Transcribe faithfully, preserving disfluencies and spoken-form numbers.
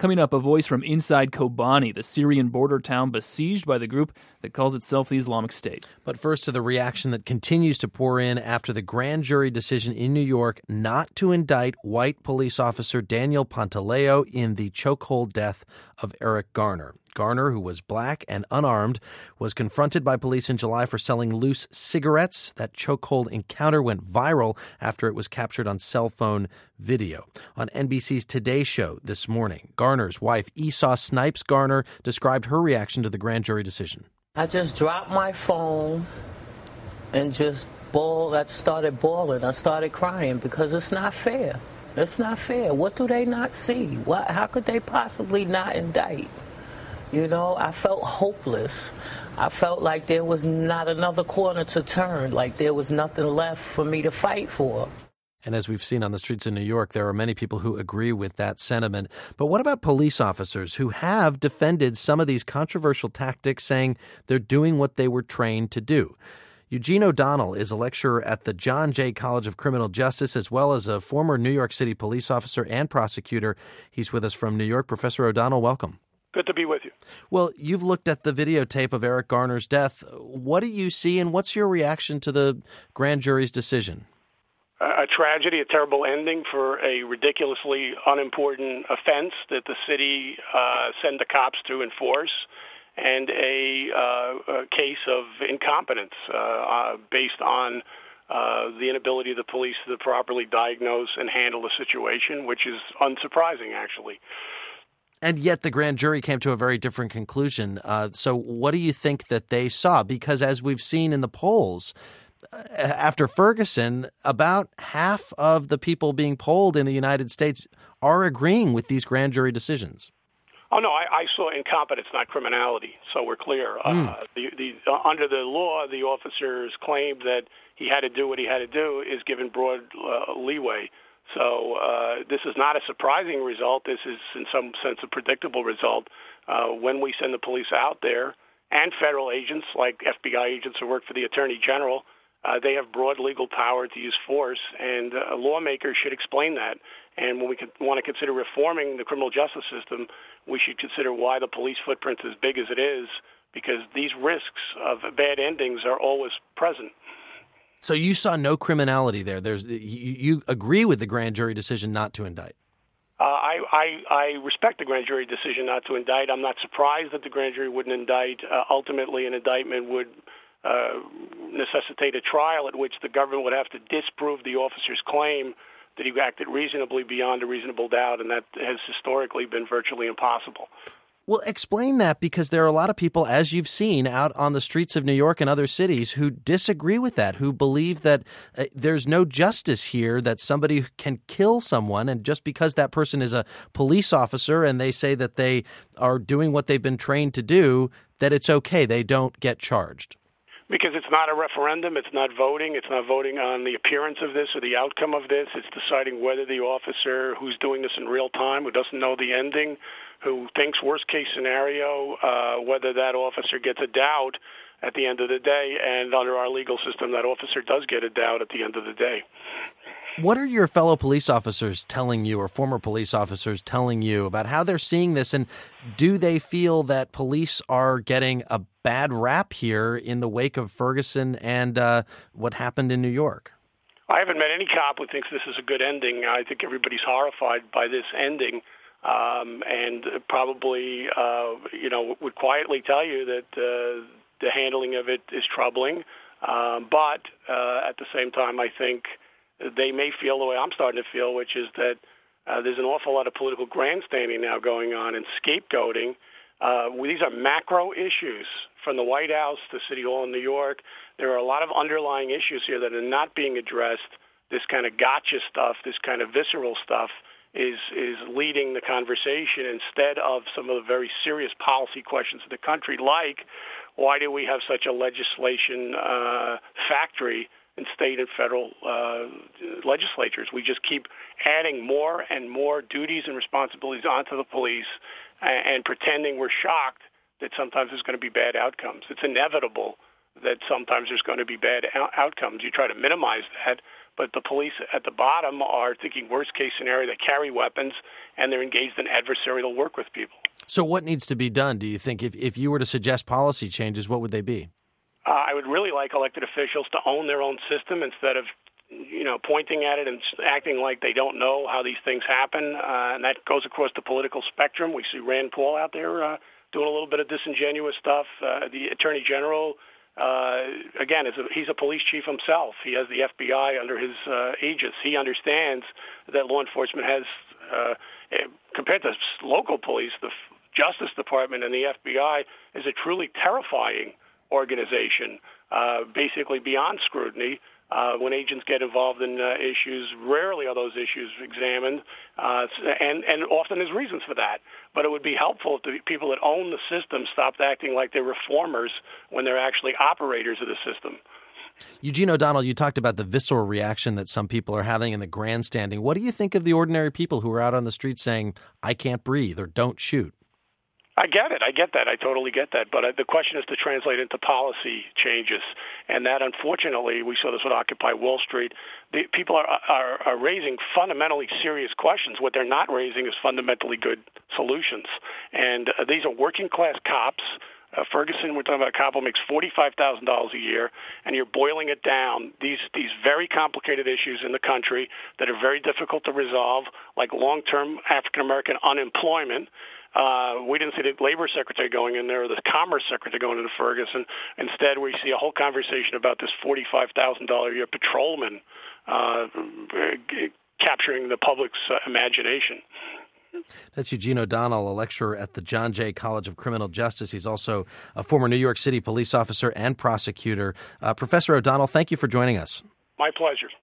Coming up, a voice from inside Kobani, the Syrian border town besieged by the group that calls itself the Islamic State. But first to the reaction that continues to pour in after the grand jury decision in New York not to indict white police officer Daniel Pantaleo in the chokehold death of Eric Garner. Garner, who was black and unarmed, was confronted by police in July for selling loose cigarettes. That chokehold encounter went viral after it was captured on cell phone video. On N B C's Today Show this morning, Garner's wife, Esau Snipes Garner, described her reaction to the grand jury decision. I just dropped my phone and just bawled. I started bawling. I started crying because it's not fair. It's not fair. What do they not see? What? How could they possibly not indict? You know, I felt hopeless. I felt like there was not another corner to turn, like there was nothing left for me to fight for. And as we've seen on the streets of New York, there are many people who agree with that sentiment. But what about police officers who have defended some of these controversial tactics, saying they're doing what they were trained to do? Eugene O'Donnell is a lecturer at the John Jay College of Criminal Justice, as well as a former New York City police officer and prosecutor. He's with us from New York. Professor O'Donnell, welcome. Good to be with you. Well, you've looked at the videotape of Eric Garner's death. What do you see, and what's your reaction to the grand jury's decision? A tragedy, a terrible ending for a ridiculously unimportant offense that the city uh, sent the cops to enforce, and a, uh, a case of incompetence uh, uh, based on uh, the inability of the police to properly diagnose and handle the situation, which is unsurprising, actually. And yet the grand jury came to a very different conclusion. Uh, so what do you think that they saw? Because as we've seen in the polls, after Ferguson, about half of the people being polled in the United States are agreeing with these grand jury decisions. Oh, no, I, I saw incompetence, not criminality, so we're clear. Mm. Uh, the, the, uh, under the law, the officer's claim that he had to do what he had to do is given broad uh, leeway. So uh, this is not a surprising result. This is, in some sense, a predictable result. Uh, when we send the police out there, and federal agents like F B I agents who work for the Attorney General, uh, they have broad legal power to use force, and uh, lawmakers should explain that. And when we want to consider reforming the criminal justice system, we should consider why the police footprint is as big as it is, because these risks of bad endings are always present. So you saw no criminality there. There's you, you agree with the grand jury decision not to indict. Uh, I, I, I respect the grand jury decision not to indict. I'm not surprised that the grand jury wouldn't indict. Uh, ultimately, an indictment would uh, necessitate a trial at which the government would have to disprove the officer's claim that he acted reasonably beyond a reasonable doubt, and that has historically been virtually impossible. Well, explain that, because there are a lot of people, as you've seen, out on the streets of New York and other cities who disagree with that, who believe that uh, there's no justice here, that somebody can kill someone, and just because that person is a police officer and they say that they are doing what they've been trained to do, that it's okay, they don't get charged. Because it's not a referendum, it's not voting, it's not voting on the appearance of this or the outcome of this, it's deciding whether the officer who's doing this in real time, who doesn't know the ending, who thinks worst-case scenario, uh, whether that officer gets a doubt at the end of the day, and under our legal system, that officer does get a doubt at the end of the day. What are your fellow police officers telling you, or former police officers telling you, about how they're seeing this, and do they feel that police are getting a bad rap here in the wake of Ferguson and uh, what happened in New York? I haven't met any cop who thinks this is a good ending. I think everybody's horrified by this ending. Um, and probably, uh, you know, would quietly tell you that uh, the handling of it is troubling. Um, but uh, at the same time, I think they may feel the way I'm starting to feel, which is that uh, there's an awful lot of political grandstanding now going on and scapegoating. Uh, these are macro issues from the White House to City Hall in New York. There are a lot of underlying issues here that are not being addressed. This kind of gotcha stuff, this kind of visceral stuff, is is leading the conversation instead of some of the very serious policy questions of the country, like why do we have such a legislation uh, factory in state and federal uh, legislatures? We just keep adding more and more duties and responsibilities onto the police and, and pretending we're shocked that sometimes there's going to be bad outcomes. It's inevitable that sometimes there's going to be bad out- outcomes. You try to minimize that, but the police at the bottom are thinking worst-case scenario. They carry weapons, and they're engaged in adversarial work with people. So what needs to be done, do you think? If, if you were to suggest policy changes, what would they be? Uh, I would really like elected officials to own their own system instead of, you know, pointing at it and acting like they don't know how these things happen. Uh, and that goes across the political spectrum. We see Rand Paul out there uh, doing a little bit of disingenuous stuff. Uh, the Attorney General, uh, again, is a, he's a police chief himself. He has the F B I under his uh, aegis. He understands that law enforcement has, uh, compared to local police, the Justice Department and the F B I is a truly terrifying organization, uh, basically beyond scrutiny. Uh, when agents get involved in uh, issues, rarely are those issues examined, uh, and, and often there's reasons for that. But it would be helpful if the people that own the system stopped acting like they're reformers when they're actually operators of the system. Eugene O'Donnell, you talked about the visceral reaction that some people are having in the grandstanding. What do you think of the ordinary people who are out on the street saying, I can't breathe or don't shoot? I get it. I get that. I totally get that. But uh, the question is to translate into policy changes. And that, unfortunately, we saw this with Occupy Wall Street. The people are, are, are raising fundamentally serious questions. What they're not raising is fundamentally good solutions. And uh, these are working-class cops. Uh, Ferguson, we're talking about a cop who makes forty-five thousand dollars a year, and you're boiling it down. These these very complicated issues in the country that are very difficult to resolve, like long-term African-American unemployment. Uh, we didn't see the labor secretary going in there or the commerce secretary going into Ferguson. Instead, we see a whole conversation about this forty-five thousand dollars a year patrolman uh, capturing the public's uh, imagination. That's Eugene O'Donnell, a lecturer at the John Jay College of Criminal Justice. He's also a former New York City police officer and prosecutor. Uh, Professor O'Donnell, thank you for joining us. My pleasure.